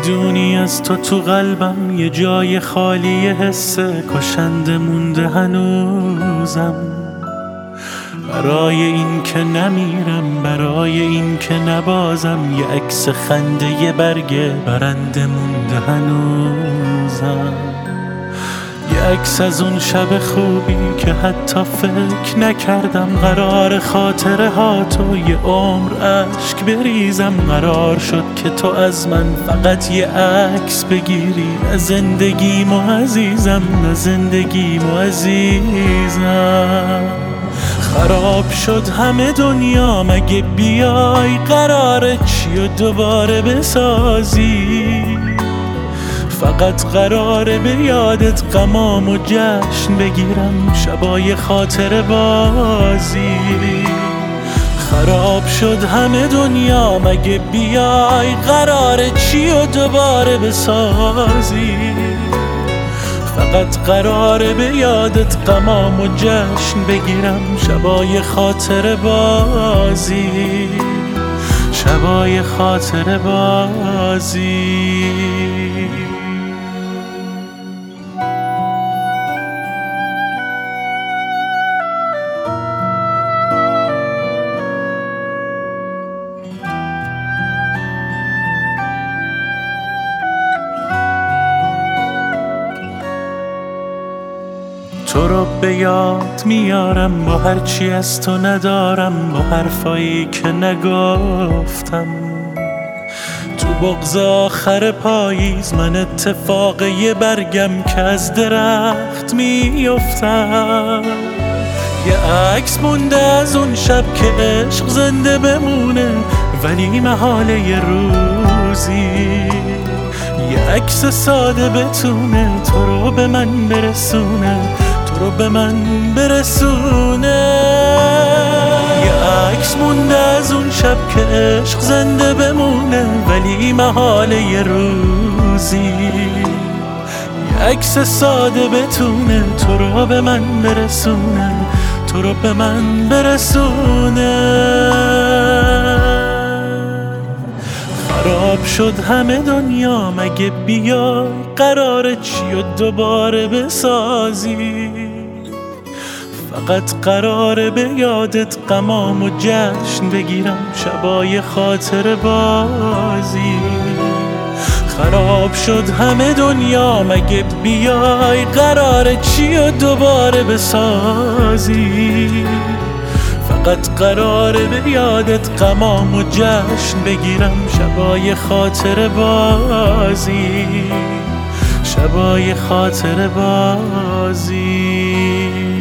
میدونی از تو قلبم یه جای خالی حس کشنده مونده هنوزم. برای این که نمیرم، برای این که نبازم، یه عکس خنده یه برگ برنده مونده هنوزم. یه عکس از اون شب خوبی که حتی فکر نکردم قرار خاطره ها تو یه عمر عشق بریزم. قرار شد که تو از من فقط یه عکس بگیری، نه زندگیمو عزیزم، نه زندگیمو عزیزم. خراب شد همه دنیا، مگه بیای قراره چیو دوباره بسازی؟ فقط قراره به یادت غمام و جشن بگیرم، شبای خاطر بازی. خراب شد همه دنیا، مگه بیای قراره چیو دوباره بسازی؟ فقط قراره به یادت غمام و جشن بگیرم، شبای خاطر بازی، شبای خاطر بازی. تو رو به یاد میارم با هرچی از تو ندارم، با حرفایی که نگفتم. تو بغض آخر پاییز من اتفاق یه برگم که از درخت میافتم. یه عکس مونده از اون شب که عشق زنده بمونه، ولی محاله یه روزی یه عکس ساده بتونه تو رو به من برسونه، تو رو به من برسونه. یه عکس مونده از اون شب که عشق زنده بمونه، ولی محاله یه روزی یه عکس ساده بتونه تو رو به من برسونه، تو رو به من برسونه. خراب شد همه دنیا، مگه بیای قراره چیو دوباره بسازی؟ فقط قراره به یادت غمام و جشن بگیرم، شبای خاطر بازی. خراب شد همه دنیا، مگه بیای قراره چیو دوباره بسازی؟ فقط قراره به یادت غمام و جشن بگیرم، شبای خاطر بازی، شبای خاطر بازی.